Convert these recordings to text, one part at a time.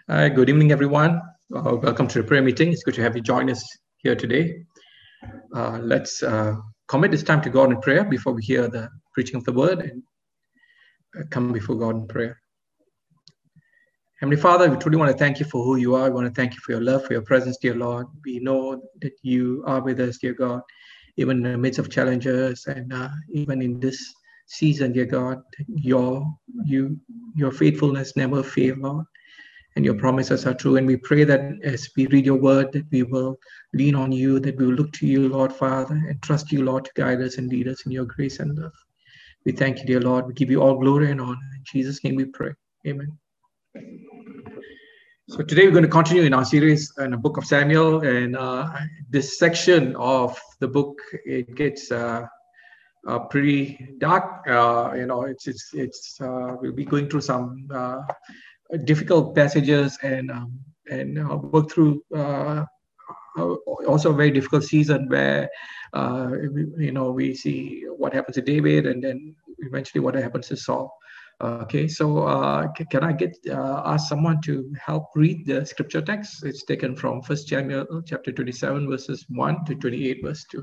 Good evening, everyone. Welcome to the prayer meeting. It's good to have you join us here today. Let's commit this time to God in prayer before we hear the preaching of the word and come before God in prayer. Heavenly Father, we truly want to thank you for who you are. We want to thank you for your love, for your presence, dear Lord. We know that you are with us, dear God, even in the midst of challenges and even in this season, dear God. Your faithfulness never fails, Lord. And your promises are true. And we pray that as we read your word, that we will lean on you, that we will look to you, Lord Father, and trust you, Lord, to guide us and lead us in your grace and love. We thank you, dear Lord. We give you all glory and honor. In Jesus' name we pray. Amen. So today we're going to continue in our series in the book of Samuel. And this section of the book, it gets pretty dark. We'll be going through some difficult passages and work through also a very difficult season where we see what happens to David and then eventually what happens to Saul. Okay, so can I ask someone to help read the scripture text? It's taken from 1 Samuel chapter 27 verses 1 to 28 verse 2.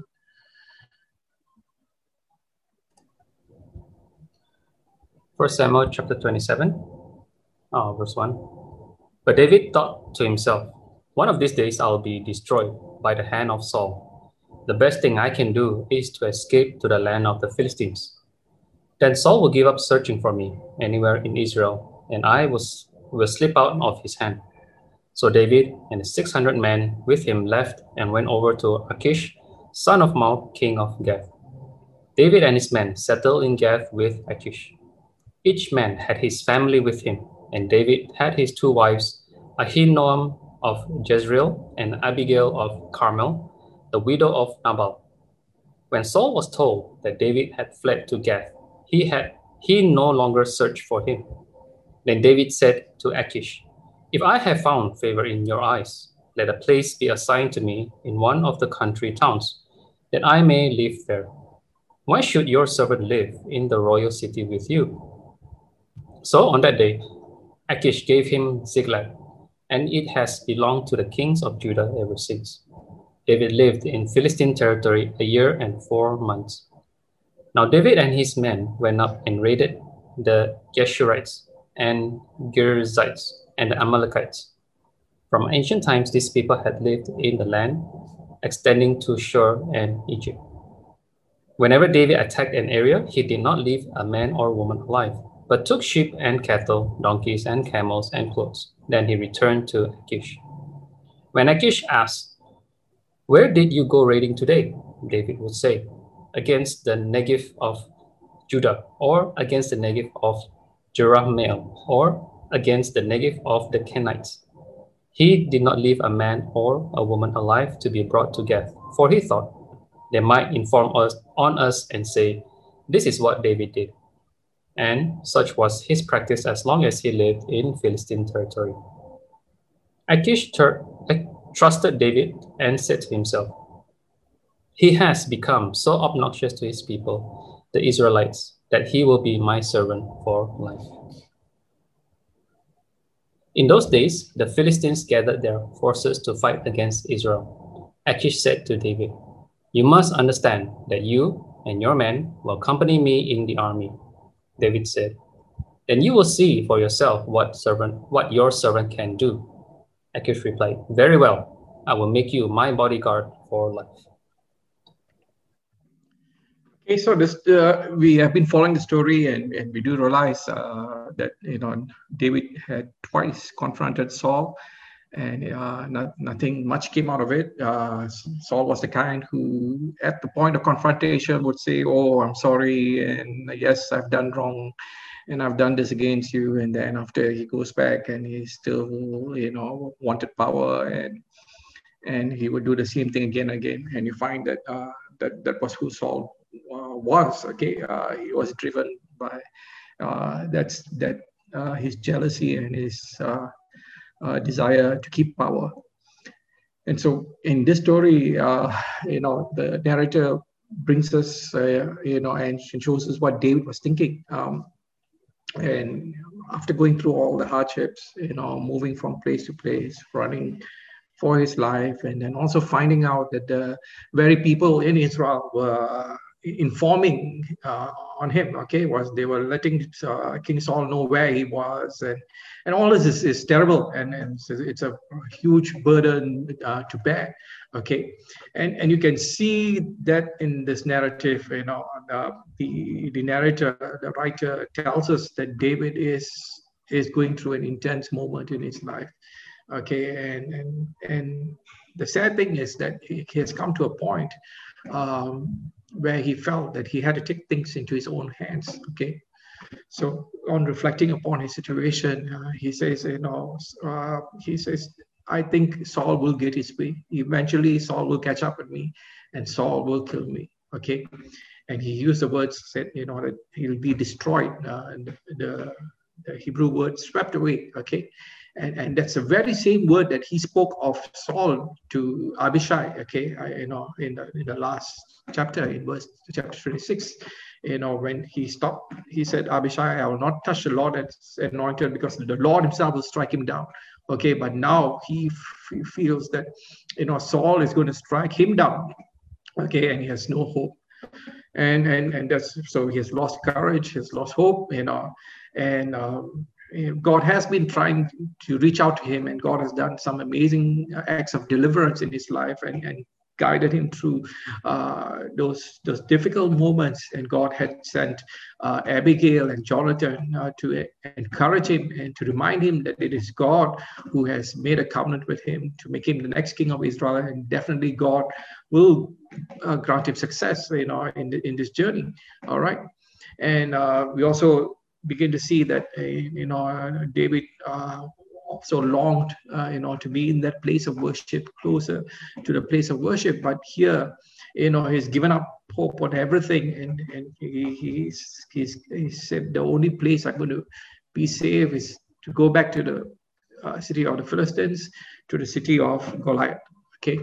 1 Samuel chapter 27, verse 1. But David thought to himself, one of these days I'll be destroyed by the hand of Saul. The best thing I can do is to escape to the land of the Philistines. Then Saul will give up searching for me anywhere in Israel, and I will slip out of his hand. So David and the 600 men with him left and went over to Achish, son of Maok, king of Gath. David and his men settled in Gath with Achish. Each man had his family with him, and David had his two wives, Ahinoam of Jezreel and Abigail of Carmel, the widow of Nabal. When Saul was told that David had fled to Gath, he no longer searched for him. Then David said to Achish, if I have found favor in your eyes, let a place be assigned to me in one of the country towns, that I may live there. Why should your servant live in the royal city with you? So on that day, Achish gave him Ziklag, and it has belonged to the kings of Judah ever since. David lived in Philistine territory 1 year and 4 months. Now David and his men went up and raided the Geshurites and Girzites and the Amalekites. From ancient times, these people had lived in the land extending to Shur and Egypt. Whenever David attacked an area, he did not leave a man or woman alive, but took sheep and cattle, donkeys and camels and clothes. Then he returned to Achish. When Achish asked, where did you go raiding today? David would say, against the Negev of Judah, or against the Negev of Jerahmeel, or against the Negev of the Kenites. He did not leave a man or a woman alive to be brought to Gath, for he thought they might inform on us and say, this is what David did. And such was his practice as long as he lived in Philistine territory. Achish trusted David and said to himself, he has become so obnoxious to his people, the Israelites, that he will be my servant for life. In those days, the Philistines gathered their forces to fight against Israel. Achish said to David, you must understand that you and your men will accompany me in the army. David said, then you will see for yourself what your servant can do. Achish replied, very well, I will make you my bodyguard for life. Okay, so this we have been following the story, and we do realize that David had twice confronted Saul, and nothing much came out of it. Saul was the kind who, at the point of confrontation, would say, "Oh, I'm sorry, and yes, I've done wrong, and I've done this against you." And then after he goes back, and he still, wanted power, and he would do the same thing again and again. And you find that that was who Saul was. Okay, he was driven by his jealousy and his desire to keep power. And so in this story, the narrator brings us, and shows us what David was thinking. And after going through all the hardships, moving from place to place, running for his life, and then also finding out that the very people in Israel were informing on him. Okay, they were letting King Saul know where he was, and all this is terrible, and it's a huge burden to bear. Okay, and you can see that in this narrative. The narrator, the writer, tells us that David is going through an intense moment in his life. Okay, and the sad thing is that he has come to a point where he felt that he had to take things into his own hands. Okay, so on reflecting upon his situation, he says, I think Saul will get his way. Eventually, Saul will catch up with me, and Saul will kill me. Okay, and he used the words, said, that he'll be destroyed. The Hebrew word swept away. Okay. And that's the very same word that he spoke of Saul to Abishai, okay, in the last chapter, in chapter 26, when he stopped, he said, Abishai, I will not touch the Lord that's anointed, because the Lord himself will strike him down. Okay, but now he feels that, Saul is going to strike him down. Okay, and he has no hope. And that's, so he has lost courage, he has lost hope, and God has been trying to reach out to him, and God has done some amazing acts of deliverance in his life and guided him through those difficult moments. And God had sent Abigail and Jonathan to encourage him and to remind him that it is God who has made a covenant with him to make him the next king of Israel, and definitely God will grant him success, in this journey. All right, and we also begin to see that David also longed to be in that place of worship, closer to the place of worship. But here, he's given up hope on everything, and he said, the only place I'm going to be safe is to go back to the city of the Philistines, to the city of Goliath. Okay.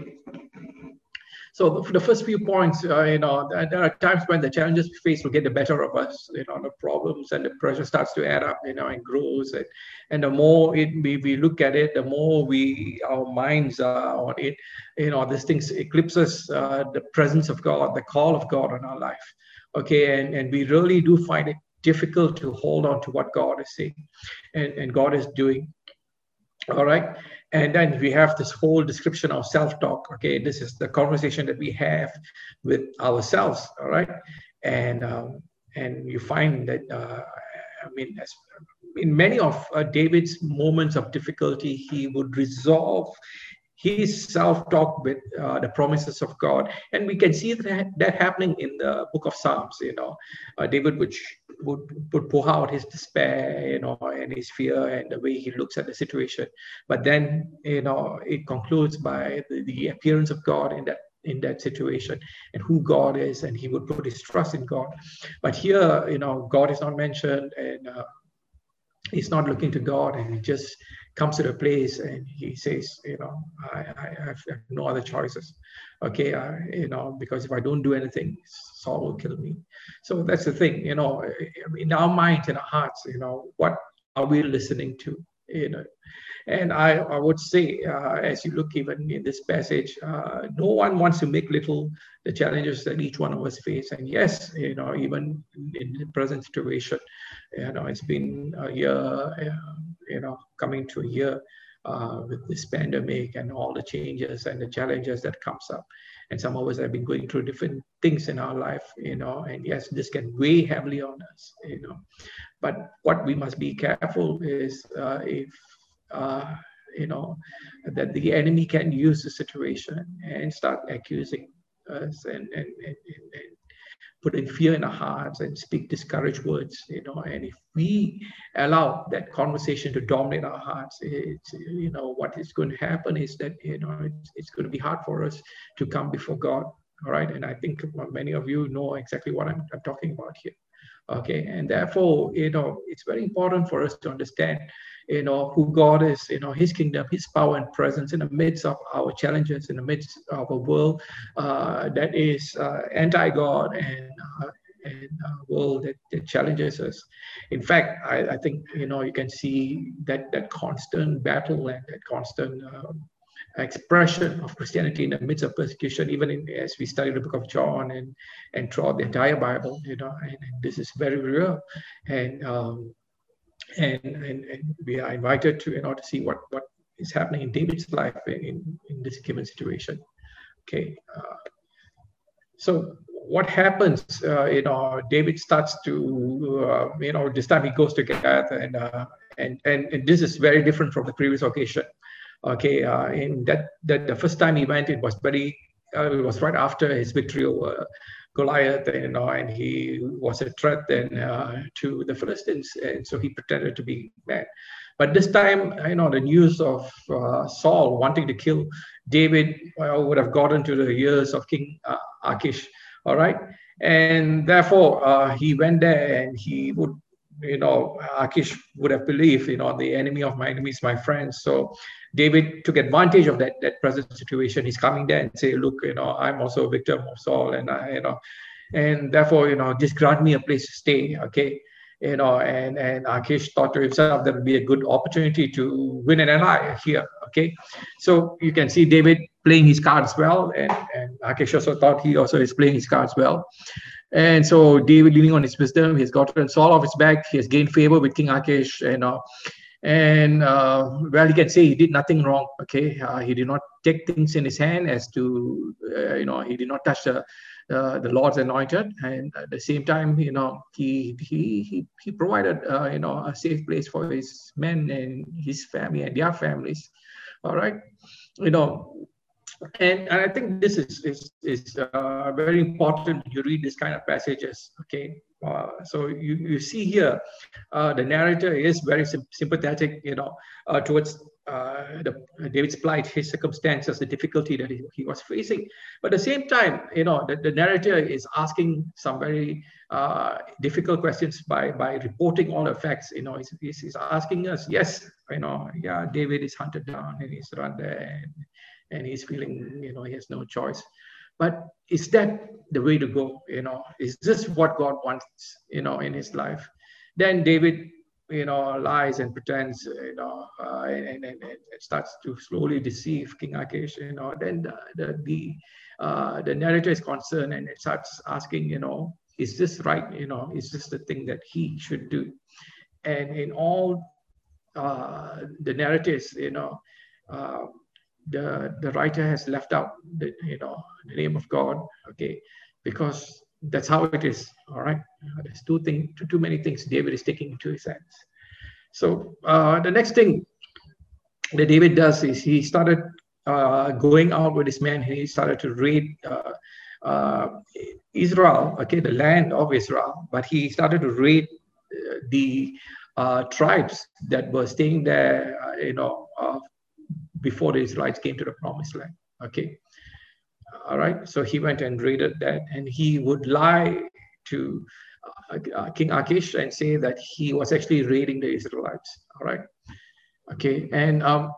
So the first few points, there are times when the challenges we face will get the better of us, the problems and the pressure starts to add up, and grows. And the more we look at it, the more our minds are on it, these things eclipses the presence of God, the call of God on our life. Okay, and we really do find it difficult to hold on to what God is saying and God is doing. All right. And then we have this whole description of self-talk. Okay, this is the conversation that we have with ourselves. All right, and you find that in many of David's moments of difficulty, he would resolve his self-talk with the promises of God, and we can see that happening in the book of Psalms. David would pour out his despair, and his fear, and the way he looks at the situation. But then, it concludes by the appearance of God in that situation, and who God is, and he would put his trust in God. But here, God is not mentioned, and he's not looking to God, and he just comes to the place and he says, I have no other choices. Okay, because if I don't do anything, Saul will kill me. So that's the thing, in our minds and our hearts, what are we listening to? And I would say, as you look even in this passage, no one wants to make little the challenges that each one of us face. And yes, even in the present situation, it's been a year, coming to a year with this pandemic and all the changes and the challenges that comes up. And some of us have been going through different things in our life, and yes, this can weigh heavily on us, But what we must be careful is that the enemy can use the situation and start accusing us and putting fear in our hearts and speak discouraged words, and if we allow that conversation to dominate our hearts, what is going to happen is that, it's going to be hard for us to come before God. All right. And I think many of you know exactly what I'm talking about here. Okay. And therefore, it's very important for us to understand, who God is, his kingdom, his power and presence in the midst of our challenges, in the midst of a world that is anti-God world that challenges us. In fact, I think you can see that constant battle and that constant expression of Christianity in the midst of persecution, even as we study the book of John and throughout the entire Bible, and this is very real, and we are invited to to see what is happening in David's life in this given situation. Okay, so what happens? David starts to this time he goes to Gath, and this is very different from the previous occasion. Okay, in that the first time he went, it was right after his victory over Goliath, and he was a threat then to the Philistines, and so he pretended to be mad. But this time, the news of Saul wanting to kill David would have gotten to the ears of King Achish. All right, and therefore he went there, and he would, Achish would have believed, the enemy of my enemy is my friend. So David took advantage of that present situation. He's coming there and say, look, I'm also a victim of Saul, and and therefore, just grant me a place to stay, okay? And Achish thought to himself that would be a good opportunity to win an ally here, okay? So you can see David playing his cards well, and Achish also thought he also is playing his cards well. And so David, leaning on his wisdom, he's gotten Saul off his back. He has gained favor with King Achish, well, he can say he did nothing wrong. Okay, he did not take things in his hand as to, he did not touch the Lord's anointed, and at the same time, he provided, a safe place for his men and his family and their families. All right, and I think this is very important. You read this kind of passages, okay? So you see here, the narrator is very sympathetic, towards David's plight, his circumstances, the difficulty that he was facing. But at the same time, the narrator is asking some very difficult questions by reporting all the facts. He's asking us, yes, David is hunted down and he's run there. And he's feeling, he has no choice. But is that the way to go? Is this what God wants, in his life? Then David, lies and pretends, and starts to slowly deceive King Achish. Then the narrator is concerned and it starts asking, is this right? Is this the thing that he should do? And in all the narratives, the writer has left out the name of God, okay, because that's how it is. All right, there's too many things David is taking into his hands. So the next thing that David does is he started going out with his men. He started to raid Israel, okay, the land of Israel, but he started to raid the tribes that were staying there, before the Israelites came to the promised land. Okay. All right. So he went and raided that, and he would lie to King Achish and say that he was actually raiding the Israelites. All right. Okay. And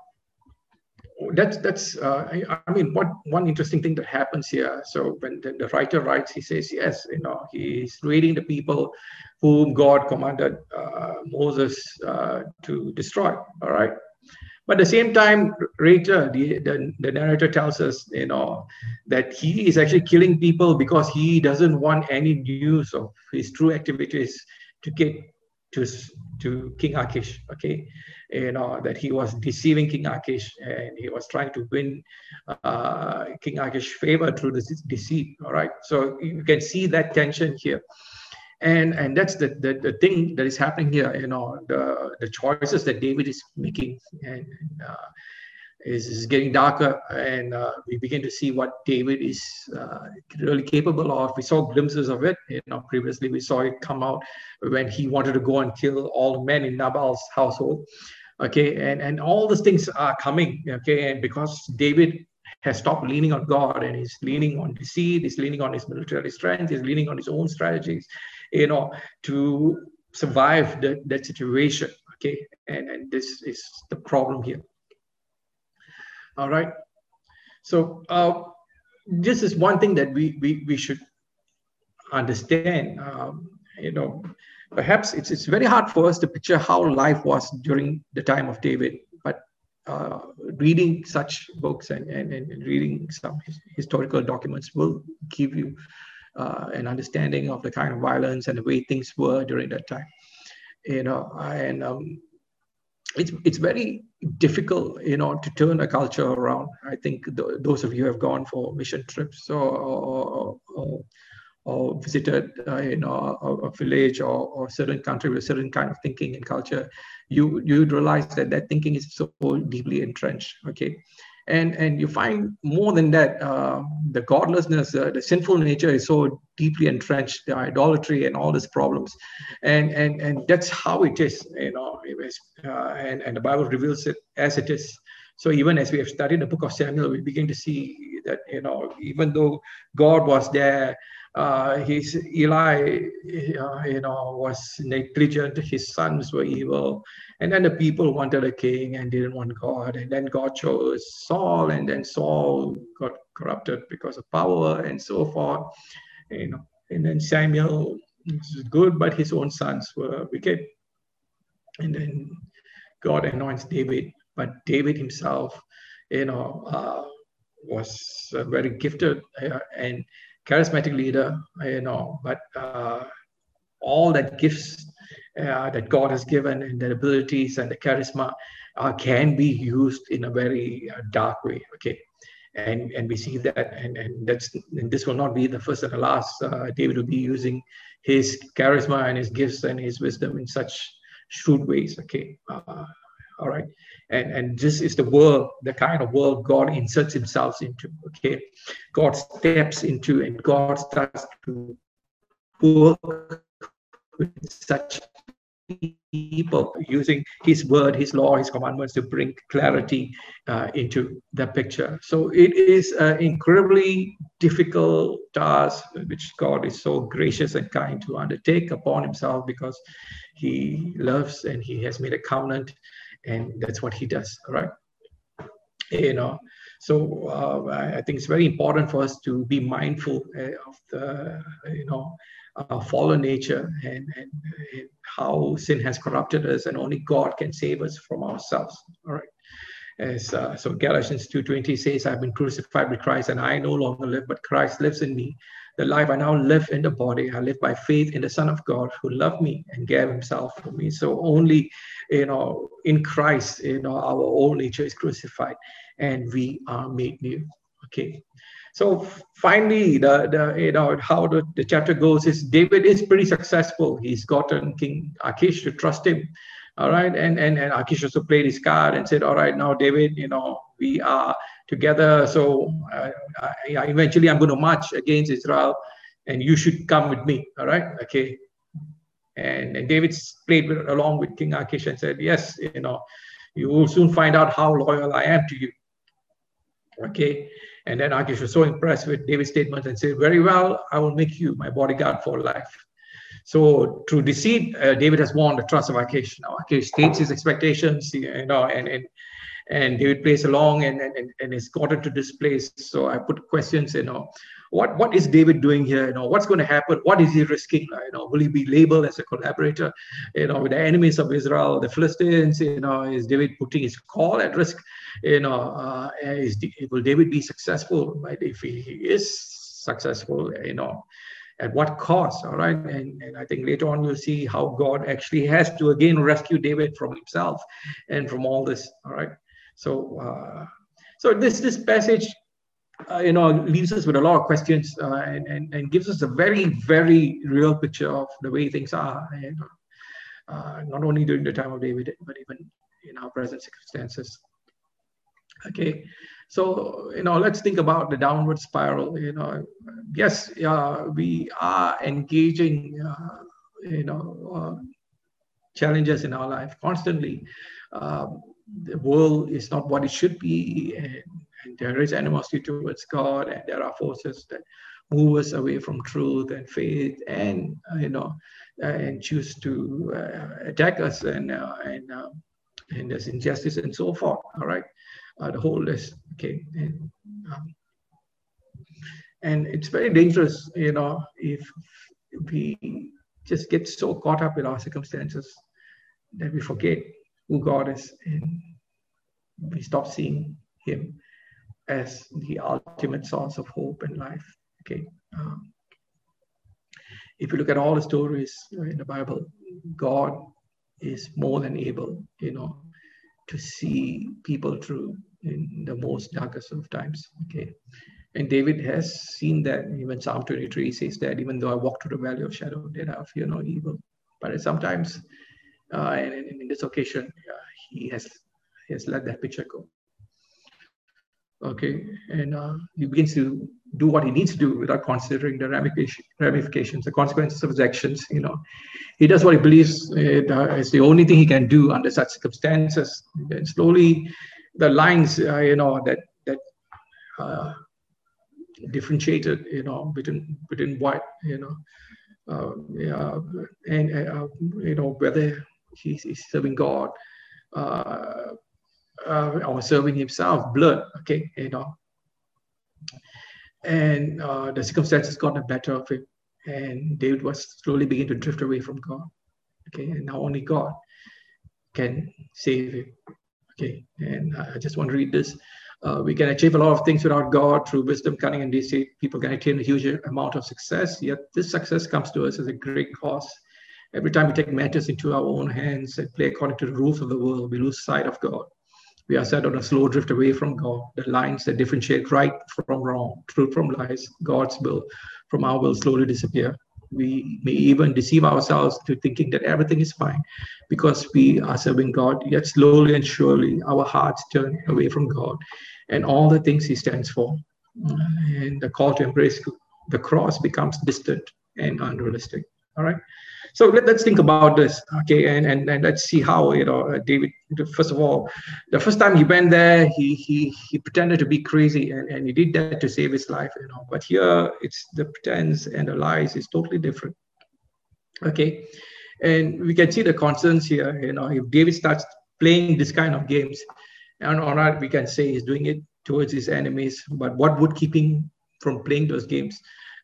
that's one interesting thing that happens here. So when the writer writes, he says, yes, he's raiding the people whom God commanded Moses to destroy. All right. But at the same time, later, the narrator tells us, that he is actually killing people because he doesn't want any news of his true activities to get to King Achish. Okay, that he was deceiving King Achish and he was trying to win King Achish's favor through this deceit. All right, so you can see that tension here. And that's the thing that is happening here, the choices that David is making, and is getting darker, and we begin to see what David is really capable of. We saw glimpses of it, previously we saw it come out when he wanted to go and kill all the men in Nabal's household. Okay, and all these things are coming, okay, and because David has stopped leaning on God and he's leaning on deceit, he's leaning on his military strength, he's leaning on his own strategies, to survive that situation. Okay, and this is the problem here. All right, so this is one thing that we should understand, perhaps it's very hard for us to picture how life was during the time of David, but reading such books and reading some historical documents will give you an understanding of the kind of violence and the way things were during that time. It's very difficult, to turn a culture around. I think those of you who have gone for mission trips or visited, a village or a certain country with a certain kind of thinking and culture, you'd realize that thinking is so deeply entrenched. Okay. And you find more than that, the godlessness, the sinful nature is so deeply entrenched, the idolatry and all these problems, and that's how it is, and the Bible reveals it as it is. So even as we have studied the book of Samuel, we begin to see that, even though God was there, Eli, was negligent. His sons were evil, and then the people wanted a king and didn't want God. And then God chose Saul, and then Saul got corrupted because of power and so forth. And then Samuel was good, but his own sons were wicked. And then God anoints David, but David himself, was a very gifted and charismatic leader, but all that gifts that God has given and the abilities and the charisma can be used in a very dark way. Okay. And we see that, and this will not be the first and the last. David will be using his charisma and his gifts and his wisdom in such shrewd ways. Okay. All right. And this is the world, the kind of world God inserts himself into. Okay. God steps into and God starts to work with such people, using his word, his law, his commandments to bring clarity into the picture. So it is an incredibly difficult task, which God is so gracious and kind to undertake upon himself, because he loves and he has made a covenant, and that's what he does. All right. So I think it's very important for us to be mindful of the, fallen nature and how sin has corrupted us, and only God can save us from ourselves. All right. So Galatians 2:20 says, "I've been crucified with Christ, and I no longer live, but Christ lives in me. The life I now live in the body, I live by faith in the Son of God who loved me and gave himself for me." So only, in Christ, our old nature is crucified and we are made new. Okay. So finally, how the chapter goes is David is pretty successful. He's gotten King Achish to trust him. All right. And Achish also played his card and said, all right, now David, we are together. So eventually I'm going to march against Israel and you should come with me. All right. Okay. And David played along with King Achish and said, yes, you will soon find out how loyal I am to you. Okay. And then Achish was so impressed with David's statement and said, very well, I will make you my bodyguard for life. So through deceit, David has won the trust of Achish. Now Achish states his expectations, and David plays along and is gotten to this place. So I put questions, what is David doing here? What's going to happen? What is he risking? Will he be labeled as a collaborator, with the enemies of Israel, the Philistines? Is David putting his call at risk? Will David be successful? Right? If he is successful, at what cost? All right. And I think later on we'll see how God actually has to again rescue David from himself and from all this. All right. So this passage leaves us with a lot of questions and gives us a very, very real picture of the way things are, not only during the time of David, but even in our present circumstances. Okay, so let's think about the downward spiral. Yes, we are engaging challenges in our life constantly. The world is not what it should be, and there is animosity towards God, and there are forces that move us away from truth and faith, and and choose to attack us, and there's injustice and so forth. All right. The whole list. Okay. And it's very dangerous, if we just get so caught up in our circumstances that we forget who God is, and we stop seeing Him as the ultimate source of hope and life. Okay. If you look at all the stories in the Bible, God is more than able, to see people through in the most darkest of times. Okay. And David has seen that. Even Psalm 23 says that even though I walk through the valley of shadow of death, I fear no evil. But sometimes, and in this occasion, he has let that picture go. Okay, and he begins to do what he needs to do without considering the ramifications, the consequences of his actions. He does what he believes is the only thing he can do under such circumstances. And slowly, the lines, that differentiated, between what, and whether he's serving God or serving himself, blurred. Okay, and the circumstances got the better of him, and David was slowly beginning to drift away from God. Okay, and now only God can save him. Okay, and I just want to read this. We can achieve a lot of things without God through wisdom, cunning, and deceit. People can attain a huge amount of success, yet this success comes to us at a great cost. Every time we take matters into our own hands and play according to the rules of the world, we lose sight of God. We are set on a slow drift away from God. The lines that differentiate right from wrong, truth from lies, God's will from our will slowly disappear. We may even deceive ourselves to thinking that everything is fine because we are serving God, yet slowly and surely our hearts turn away from God and all the things He stands for. And the call to embrace the cross becomes distant and unrealistic. All right. So let's think about this, okay, and let's see how David. First of all, the first time he went there, he pretended to be crazy, and he did that to save his life, But here, it's the pretense and the lies is totally different, okay, and we can see the concerns here. If David starts playing this kind of games, and all right, we can say he's doing it towards his enemies. But what would keep him from playing those games?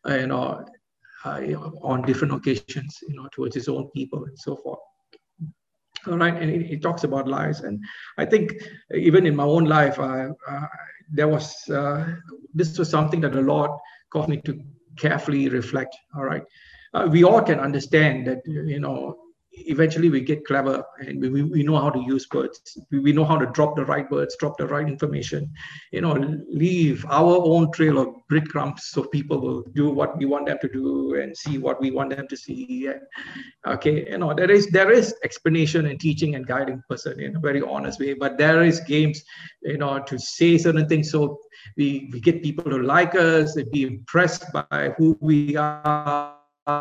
On different occasions, towards his own people and so forth. All right, and he talks about lies, and I think even in my own life, there was this was something that the Lord caused me to carefully reflect. All right, we all can understand that eventually we get clever and we know how to use words. We know how to drop the right words, drop the right information, leave our own trail of breadcrumbs so people will do what we want them to do and see what we want them to see. And, okay, there is explanation and teaching and guiding person in a very honest way, but there is games, to say certain things so we get people to like us and be impressed by who we are.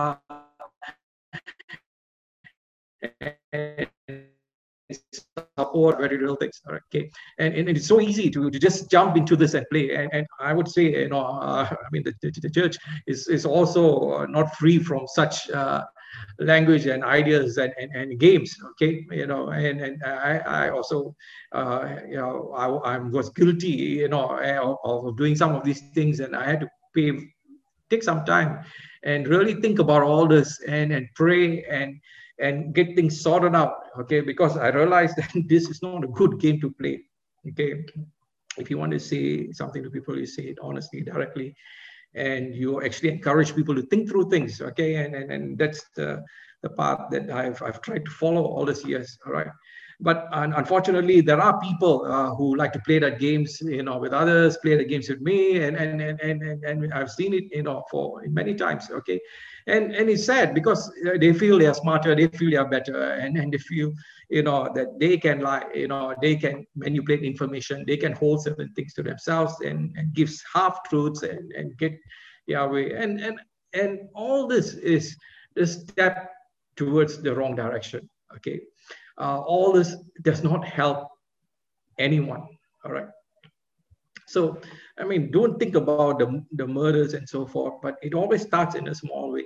Support very real things. Okay, and it's so easy to just jump into this and play. And I would say, the church is also not free from such language and ideas and games. Okay, and I also I was guilty of doing some of these things, and I had to take some time and really think about all this and pray and get things sorted out, okay? Because I realized that this is not a good game to play, okay? If you want to say something to people, you say it honestly, directly, and you actually encourage people to think through things, okay? And that's the path that I've tried to follow all these years, all right? But unfortunately, there are people who like to play that games, with others, play the games with me, and I've seen it, for many times, okay? And it's sad because they feel they are smarter, they feel they are better, and they feel, that they can lie, they can manipulate information, they can hold certain things to themselves and gives half truths and get way. And all this is a step towards the wrong direction, okay? All this does not help anyone, all right? So, don't think about the murders and so forth, but it always starts in a small way.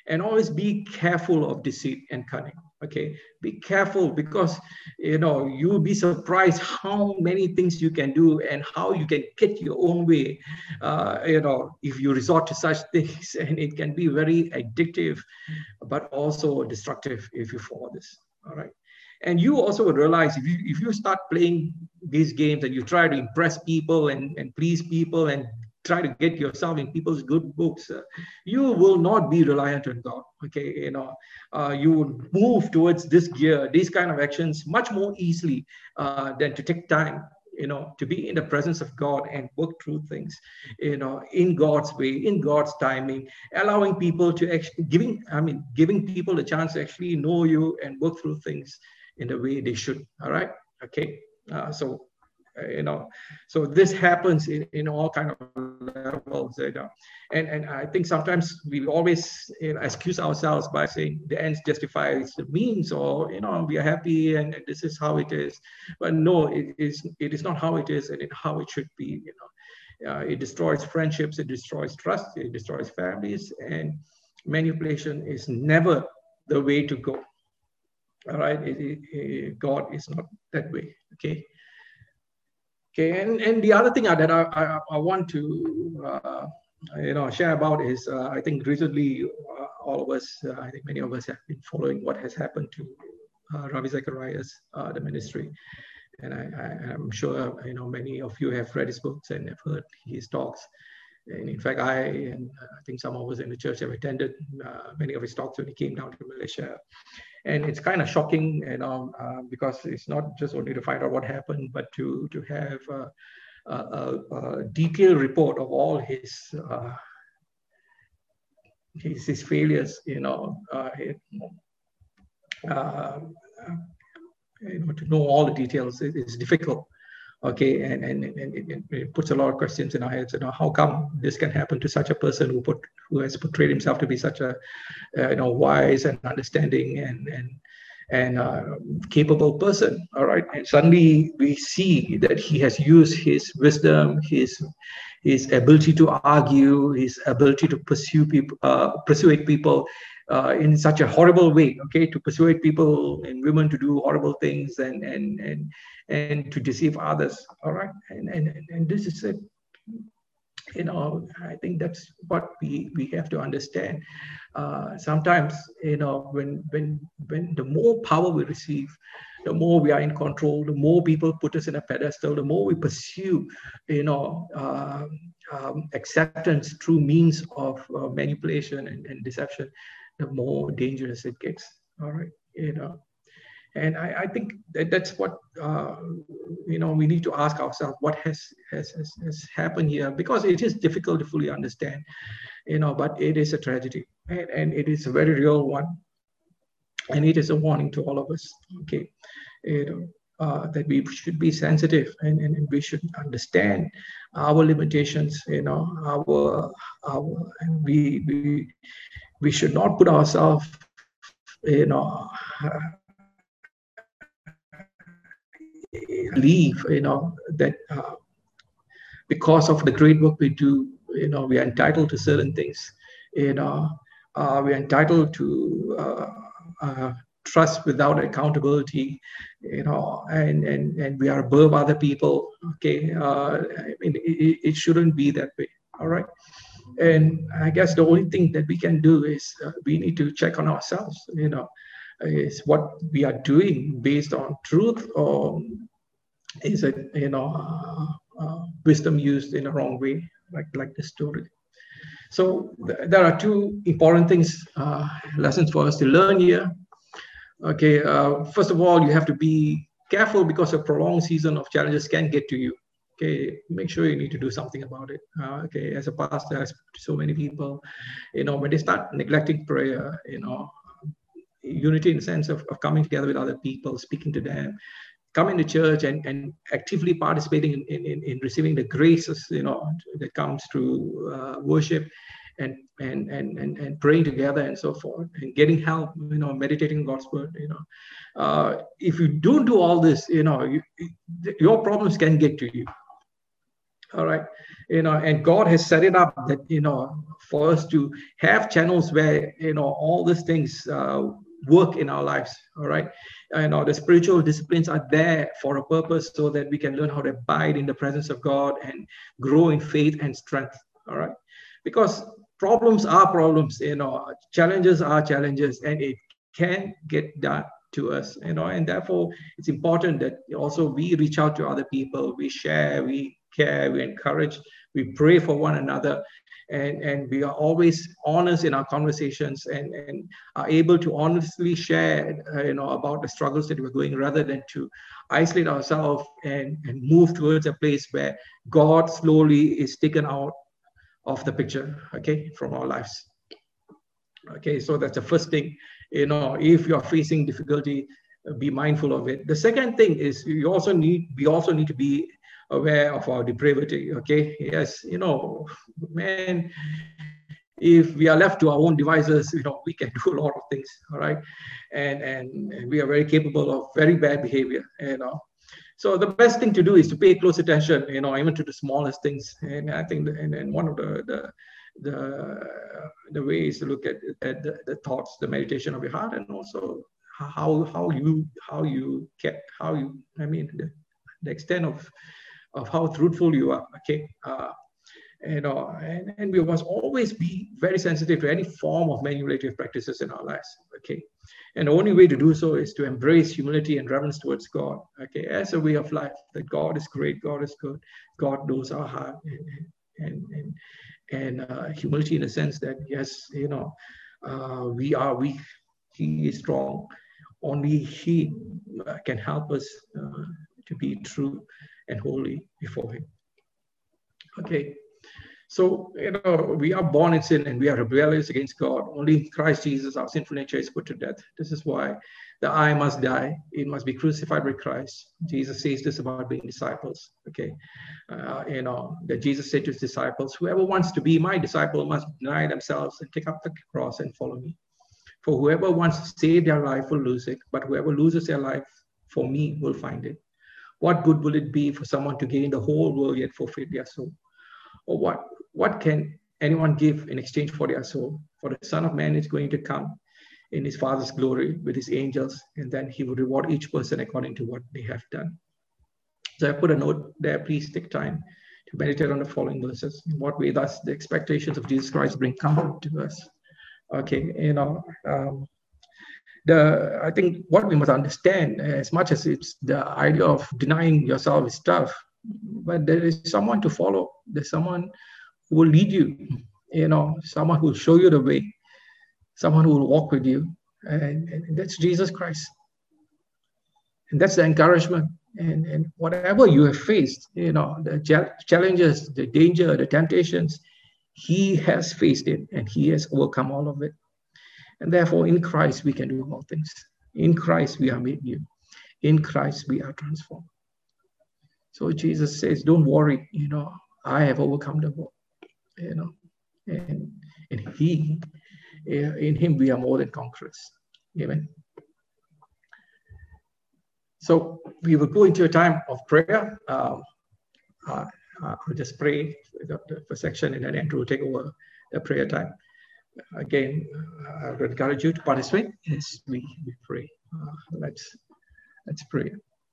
And always be careful of deceit and cunning. Okay, be careful, because you will be surprised how many things you can do and how you can get your own way. If you resort to such things, and it can be very addictive, but also destructive if you follow this. All right. And you also would realize if you start playing these games and you try to impress people and please people and try to get yourself in people's good books, you will not be reliant on God. Okay, you would move towards this gear, these kind of actions much more easily than to take time, to be in the presence of God and work through things, in God's way, in God's timing, allowing people to actually giving people a chance to actually know you and work through things in the way they should. All right. Okay. So this happens in all kind of levels, and I think sometimes we always excuse ourselves by saying the ends justifies the means, or we are happy and this is how it is. But no, it is not how it is, and how it should be. It destroys friendships, it destroys trust, it destroys families, and manipulation is never the way to go. All right, God is not that way. Okay. Okay, and the other thing that I want to share about is I think recently all of us, I think many of us have been following what has happened to Ravi Zacharias, the ministry, and I'm sure many of you have read his books and have heard his talks. And in fact, I think some of us in the church have attended many of his talks when he came down to Malaysia. And it's kind of shocking, because it's not just only to find out what happened, but to have a detailed report of all his failures. To know all the details is difficult. Okay, and it puts a lot of questions in our heads. How come this can happen to such a person who has portrayed himself to be such a wise and understanding and capable person? All right, and suddenly we see that he has used his wisdom, his ability to argue, his ability to persuade people in such a horrible way. Okay, to persuade people and women to do horrible things and to deceive others. All right, and this is it. I think that's what we have to understand. Sometimes, when the more power we receive, the more we are in control, the more people put us in a pedestal, the more we pursue, acceptance through means of manipulation and deception, the more dangerous it gets. All right, and I think that's what we need to ask ourselves: what has happened here? Because it is difficult to fully understand, but it is a tragedy, and it is a very real one, and it is a warning to all of us. Okay, that we should be sensitive and we should understand our limitations. We should not put ourselves, believe that because of the great work we do, we are entitled to certain things. We are entitled to trust without accountability, and we are above other people. Okay, it shouldn't be that way. All right. And I guess the only thing that we can do is we need to check on ourselves, is what we are doing based on truth, or is it, wisdom used in a wrong way, like this story. So there are two important things, lessons for us to learn here. Okay, first of all, you have to be careful because a prolonged season of challenges can get to you. Okay, make sure you need to do something about it. Okay, as a pastor, I speak to so many people, when they start neglecting prayer, unity in the sense of coming together with other people, speaking to them, coming to church and actively participating in receiving the graces, that comes through worship and praying together and so forth, and getting help, meditating on God's word. If you don't do all this, your problems can get to you. All right. And God has set it up that, for us to have channels where, all these things work in our lives. All right. The spiritual disciplines are there for a purpose so that we can learn how to abide in the presence of God and grow in faith and strength. All right. Because problems are problems, challenges are challenges, and it can get done to us, and therefore it's important that also we reach out to other people, we share, we care, we encourage, we pray for one another, and we are always honest in our conversations and are able to honestly share, about the struggles that we're going, rather than to isolate ourselves and move towards a place where God slowly is taken out of the picture, okay, from our lives. Okay, so that's the first thing. If you're facing difficulty, be mindful of it. The second thing is we also need to be aware of our depravity. Okay, yes, man, if we are left to our own devices, we can do a lot of things. All right, and we are very capable of very bad behavior. So the best thing to do is to pay close attention, even to the smallest things. And I think, and one of the ways to look at the thoughts, the meditation of your heart, and also the extent of how truthful you are. Okay, and we must always be very sensitive to any form of manipulative practices in our lives. Okay, and the only way to do so is to embrace humility and reverence towards God. Okay, as a way of life, that God is great, God is good, God knows our heart, and humility in the sense that yes, we are weak, He is strong. Only He can help us to be true and holy before Him. Okay. So, we are born in sin and we are rebellious against God. Only in Christ Jesus, our sinful nature is put to death. This is why the I must die. It must be crucified with Christ. Jesus says this about being disciples. Okay. That Jesus said to his disciples, whoever wants to be my disciple must deny themselves and take up the cross and follow me. For whoever wants to save their life will lose it, but whoever loses their life for me will find it. What good will it be for someone to gain the whole world yet forfeit their soul? Or what can anyone give in exchange for their soul? For the Son of Man is going to come in his Father's glory with his angels, and then he will reward each person according to what they have done. So I put a note there. Please take time to meditate on the following verses. In what way thus the expectations of Jesus Christ bring comfort to us. Okay, I think what we must understand, as much as it's the idea of denying yourself is tough, but there is someone to follow. There's someone who will lead you, someone who will show you the way, someone who will walk with you. And that's Jesus Christ. And that's the encouragement. And whatever you have faced, the challenges, the danger, the temptations, He has faced it and He has overcome all of it. And therefore, in Christ, we can do all things. In Christ, we are made new. In Christ, we are transformed. So Jesus says, don't worry, I have overcome the world, and in Him we are more than conquerors. Amen. So we will go into a time of prayer. I'll just pray for section, and then Andrew will take over the prayer time. Again, I would encourage you to participate as we pray. Let's pray.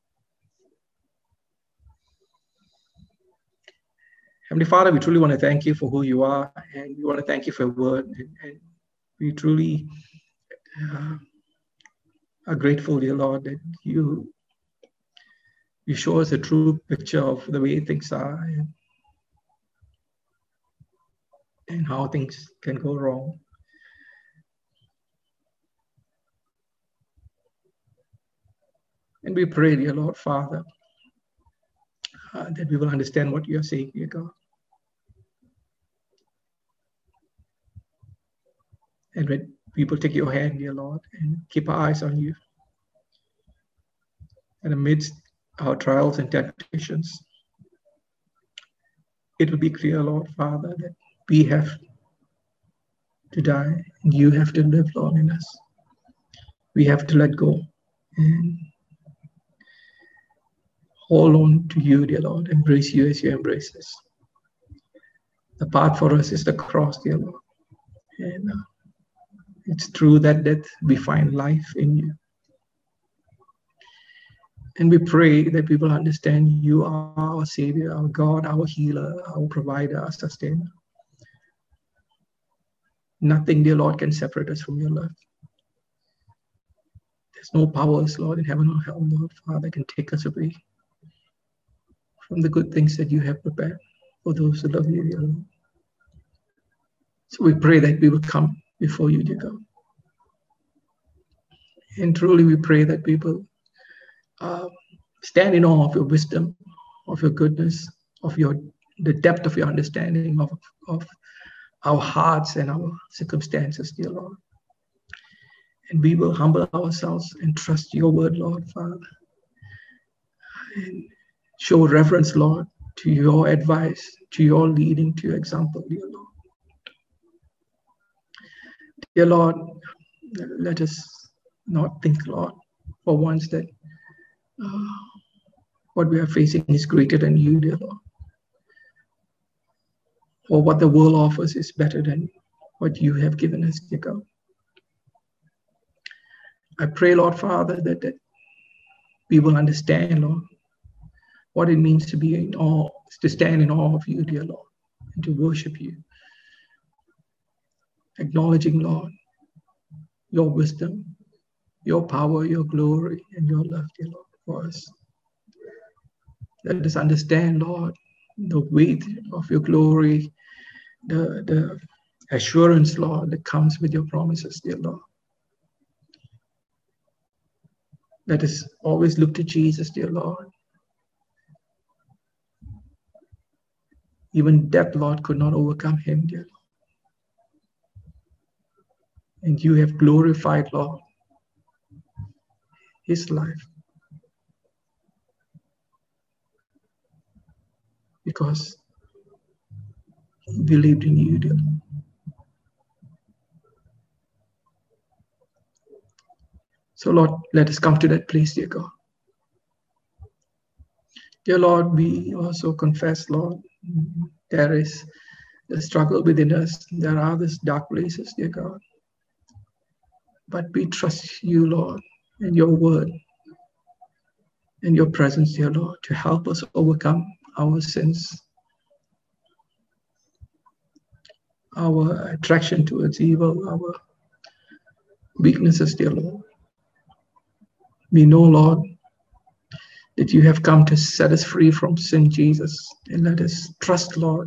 Heavenly Father, we truly want to thank you for who you are, and we want to thank you for your word. And we truly are grateful, dear Lord, that you show us a true picture of the way things are and how things can go wrong. And we pray, dear Lord Father, that we will understand what you are saying, dear God. And when people take your hand, dear Lord, and keep our eyes on you, and amidst our trials and temptations, it will be clear, Lord Father, that we have to die and you have to live, Lord, in us. We have to let go and hold on to you, dear Lord, embrace you as you embrace us. The path for us is the cross, dear Lord. And it's through that death we find life in you. And we pray that we will understand you are our Savior, our God, our healer, our provider, our sustainer. Nothing, dear Lord, can separate us from your love. There's no powers, Lord, in heaven or hell, Lord, Father, can take us away from the good things that you have prepared for those who love you, dear Lord. So we pray that we will come before you, dear God. And truly we pray that we will stand in awe of your wisdom, of your goodness, of the depth of your understanding of our hearts and our circumstances, dear Lord. And we will humble ourselves and trust your word, Lord, Father. And show reverence, Lord, to your advice, to your leading, to your example, dear Lord. Dear Lord, let us not think, Lord, for once that what we are facing is greater than you, dear Lord. Or what the world offers is better than what you have given us, dear God. I pray, Lord Father, that we will understand, Lord, what it means to be in awe, to stand in awe of you, dear Lord, and to worship you. Acknowledging, Lord, your wisdom, your power, your glory, and your love, dear Lord, for us. Let us understand, Lord, the weight of your glory, the assurance, Lord, that comes with your promises, dear Lord. Let us always look to Jesus, dear Lord. Even death, Lord, could not overcome him, dear Lord. And you have glorified, Lord, his life. Because he believed in you, dear Lord. So, Lord, let us come to that place, dear God. Dear Lord, we also confess, Lord, there is a struggle within us. There are these dark places, dear God. But we trust you, Lord, and your word and your presence, dear Lord, to help us overcome our sins, our attraction towards evil, our weaknesses, dear Lord. We know, Lord, that you have come to set us free from sin, Jesus. And let us trust, Lord,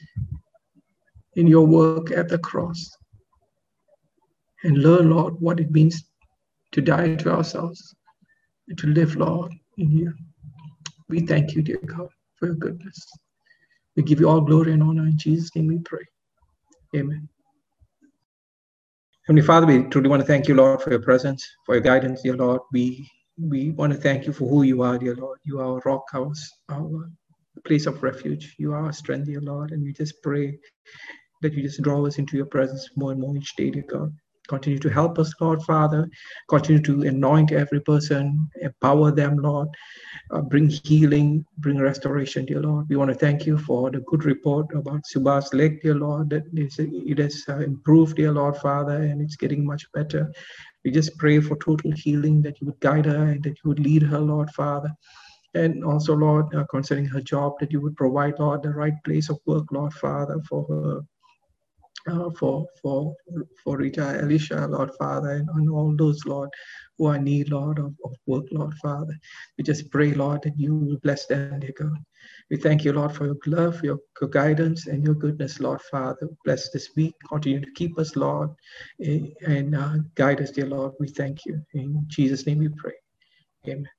in your work at the cross. And learn, Lord, what it means to die to ourselves and to live, Lord, in you. We thank you, dear God, for your goodness. We give you all glory and honor. In Jesus' name we pray. Amen. Heavenly Father, we truly want to thank you, Lord, for your presence, for your guidance, dear Lord. We want to thank you for who you are, dear Lord. You are our rock, our place of refuge. You are our strength, dear Lord. And we just pray that you just draw us into your presence more and more each day, dear God. Continue to help us, Lord, Father. Continue to anoint every person, empower them, Lord. Bring healing, bring restoration, dear Lord. We want to thank you for the good report about Subha's leg, dear Lord, that it has improved, dear Lord, Father, and it's getting much better. We just pray for total healing, that you would guide her and that you would lead her, Lord, Father. And also, Lord, concerning her job, that you would provide, Lord, the right place of work, Lord, Father, for her. For Rita, Alicia, Lord Father, and all those, Lord, who are in need, Lord, of work, Lord Father. We just pray, Lord, that you will bless them, dear God. We thank you, Lord, for your love, your guidance, and your goodness, Lord Father. Bless this week. Continue to keep us, Lord, and guide us, dear Lord. We thank you. In Jesus' name we pray. Amen.